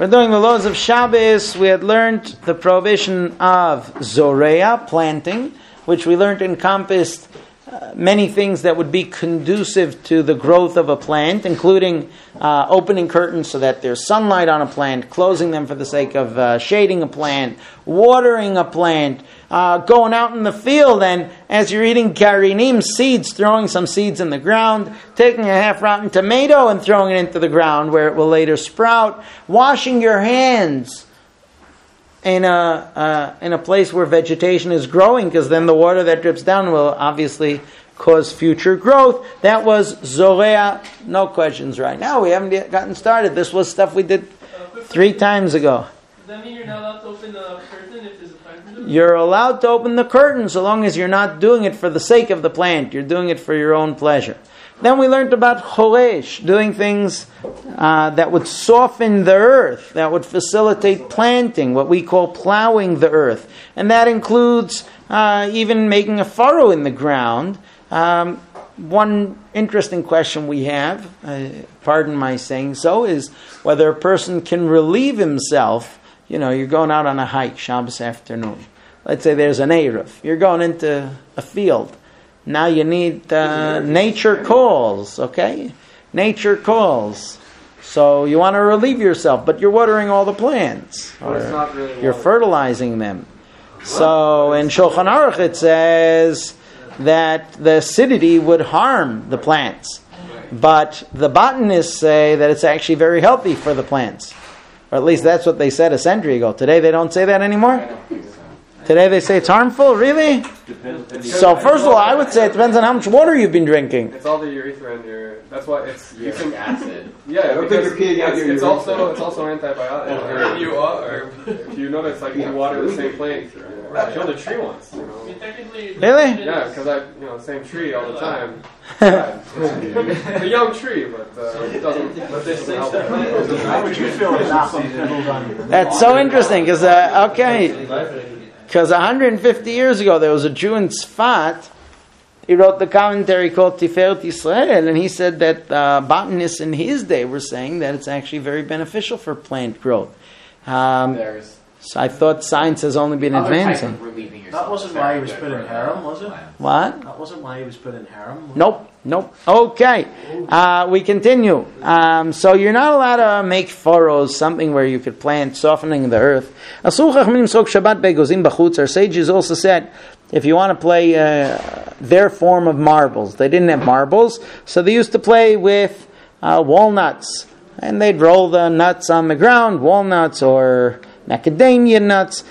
We're doing the laws of Shabbos. We had learned the prohibition of zorea, planting, which we learned encompassed many things that would be conducive to the growth of a plant, including opening curtains so that there's sunlight on a plant, closing them for the sake of shading a plant, watering a plant, going out in the field and as you're eating garinim, seeds, throwing some seeds in the ground, taking a half-rotten tomato and throwing it into the ground where it will later sprout, washing your hands in a place where vegetation is growing, because then the water that drips down will obviously cause future growth. That was zorea. No questions right now. We haven't yet gotten started. This was stuff we did 3 times ago. Does that mean you're not allowed to open the curtain if there's a plant? You're allowed to open the curtain so long as you're not doing it for the sake of the plant. You're doing it for your own pleasure. Then we learned about choresh, doing things that would soften the earth, that would facilitate planting, what we call plowing the earth. And that includes even making a furrow in the ground. One interesting question we have, pardon my saying so, is whether a person can relieve himself. You know, you're going out on a hike, Shabbos afternoon. Let's say there's an Erev. You're going into a field. Now you need nature calls, okay? Nature calls. So you want to relieve yourself, but you're watering all the plants. Or it's not really you're fertilizing them. So in Shulchan Aruch it says that the acidity would harm the plants. But the botanists say that it's actually very healthy for the plants. Or at least that's what they said a century ago. Today they don't say that anymore? Today they say it's harmful? Really? So first of all, I would say it depends on how much water you've been drinking. It's all the urethra in your... That's why it's... Uric acid. Yeah, because it's also antibiotic. If you notice, like, you water the same plant, I killed a tree once. You know? Really? Yeah, because same tree all the time. A young tree, but it doesn't... But this help. How would you feel if That's so interesting, because, because 150 years ago, there was a Jew in Tzfat. He wrote the commentary called Tiferet Yisrael, and he said that botanists in his day were saying that it's actually very beneficial for plant growth. So I thought science has only been advancing. That wasn't why he was put in harem, was it? What? That wasn't why he was put in harem? Nope. Okay. We continue. So you're not allowed to make furrows, something where you could plant, softening the earth. Our sages also said, if you want to play their form of marbles, they didn't have marbles, so they used to play with walnuts. And they'd roll the nuts on the ground, walnuts or macadamia nuts.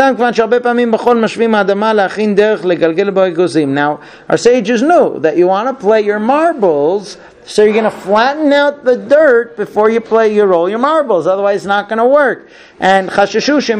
Now, our sages knew that you want to play your marbles, so you're going to flatten out the dirt before you roll your marbles. Otherwise, it's not going to work. And so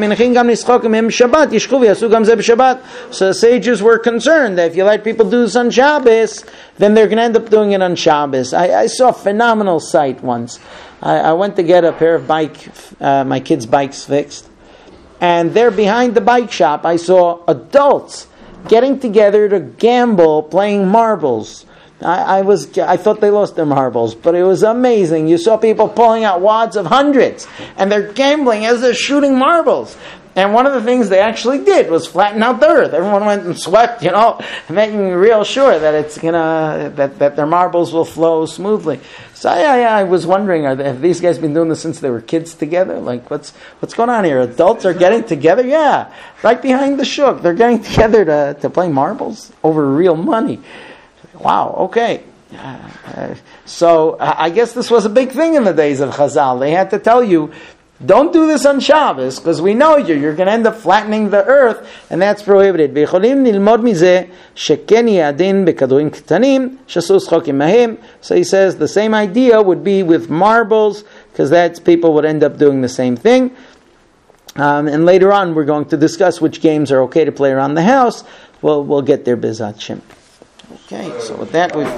the sages were concerned that if you let people do this on Shabbos, then they're going to end up doing it on Shabbos. I saw a phenomenal sight once. I went to get a pair of my kids' bikes fixed. And there behind the bike shop, I saw adults getting together to gamble playing marbles. I thought they lost their marbles, but it was amazing. You saw people pulling out wads of hundreds, and they're gambling as they're shooting marbles. And one of the things they actually did was flatten out the earth. Everyone went and swept, making real sure that it's that their marbles will flow smoothly. So I was wondering, have these guys been doing this since they were kids together? Like, what's going on here? Adults are getting together? Yeah, right behind the shuk. They're getting together to play marbles over real money. Wow, okay. So I guess this was a big thing in the days of Chazal. They had to tell you, don't do this on Shabbos, because we know you're going to end up flattening the earth, and that's prohibited. So he says the same idea would be with marbles, because that's people would end up doing the same thing. And later on, we're going to discuss which games are okay to play around the house. We'll get there, Bezat Shem. Okay, so with that, we've